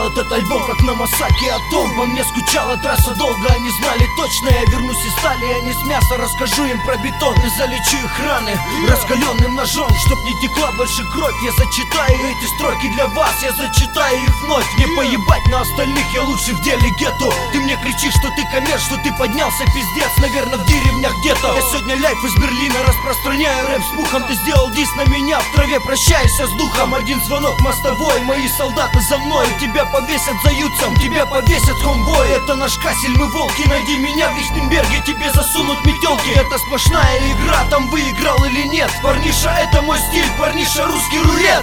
этот альбом, как на Масаке Атом. По мне скучала трасса долго, они знали точно. Я вернусь из стали, а не с мяса. Расскажу им про бетон и залечу их раны раскаленным ножом, чтоб не текла больше кровь. Я зачитаю эти строки для вас, я зачитаю их вновь. Не поебать на остальных, я лучший в деле гетто. Ты мне кричишь, что ты коммерц, что ты поднялся, пиздец. Наверное, в деревнях где-то. Я сегодня лайф из Берлина распространяю рэп с пухом. Ты сделал дис на меня, в траве прощаешься с духом. Один звонок мостовой, мои солдаты за мной. Тебя повесят за ютцем, тебя повесят хомбой. Это наш кассель, мы волки, найди меня в Лихтенберге. Тебе засунут метелки, это сплошная игра. Там выиграл или нет, парниша, это мой стиль. Парниша, русский рулет.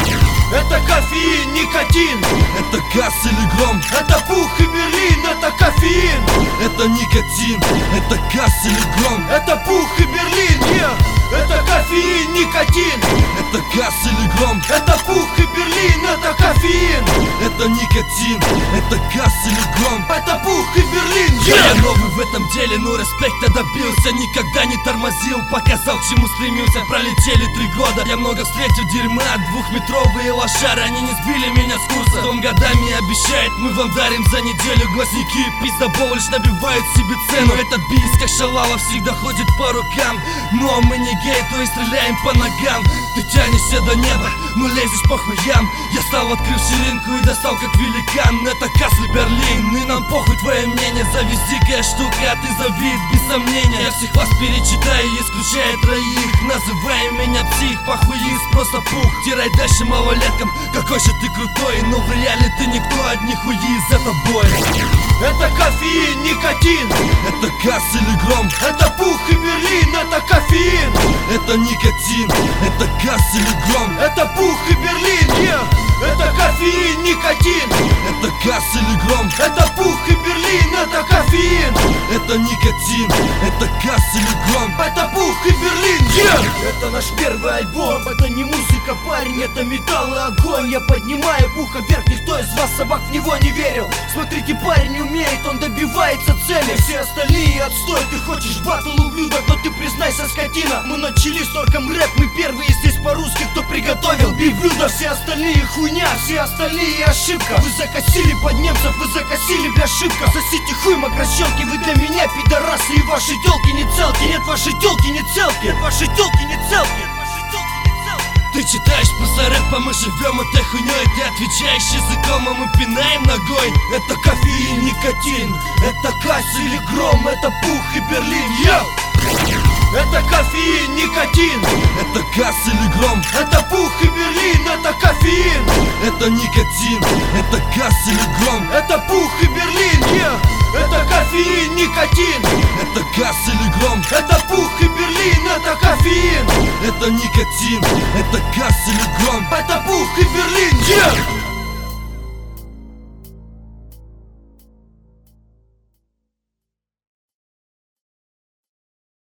Это кофеин, никотин. Это газ или гром. Это пух и Берлин, это кофеин. Это никотин. Это газ или гром. Это пух и Берлин, это кофеин, никотин. Это газ или гром. Это пух и Берлин, это кофеин. Это никотин. Это газ или гром. Это пух и Берлин, Я новый в этом деле, но респекта добился. Никогда не тормозил, показал, к чему стремился. Пролетели 3 года, я много встретил дерьма. Двухметровые лошары, они не сбили меня с курса. Дом годами обещает, мы вам дарим за неделю. Глазники и пиздобол лишь набивают себе цену. Этот бис, как шалава, всегда ходит по рукам. Но мы не гей, то и стреляем по ногам. Ты тянешься до неба, но лезешь по хуям. Я стал, открыв ширинку и достал как великан. Это Касль Берлин, и нам похуй твое мнение. Завись дикая штука, а ты завид без сомнения. Я всех вас перечитаю, исключая 3. Называй меня псих, похуист, просто пух. Тирай дальше малолеткам, какой же ты крутой. Но в реале ты никто, одни хуи за тобой. Это кофеин, никотин. Это газ или гром. Это пух и Берлин, это кофеин. Это никотин. Это газ или гром. Это пух и Берлин, это кофеин, никотин. Это газ или гром. Это пух и Берлин, это кофеин. Это никотин. Это газ или гром. Это пух и Берлин, это наш первый альбом. Это не музыка, парень, это металл и огонь. Я поднимаю пуха вверх, никто из вас собак в него не верил. Смотрите, парень умеет, он добивается цели. Все остальные отстой, ты хочешь батл, ублюдок, но ты признайся, скотина. Мы начали с торком рэп, мы первые здесь по-русски, кто приготовил биф-блюдо. Все остальные хуйня, все остальные ошибка. Вы закосили под немцев, вы закосили, бля, ошибка. Сосите хуй, мокрощенки, вы для меня пидорасы. И ваши тёлки не целки, нет, ваши тёлки не целки. Нет, ваши тёлки не целки. Ты читаешь просто рэп, а мы живем этой хуйней. Ты отвечаешь языком, а мы пинаем ногой. Это кофеин, никотин. Это касс или гром, это пух и Берлин, Это кофеин, никотин. Это газ или гром. Это пух и Берлин, это кофеин. Это никотин. Это газ или гром. Это пух и Берлин, это кофеин, никотин. Это газ или гром. Это пух и Берлин, это кофеин. Это никотин. Это газ или гром. Это пух и Берлин,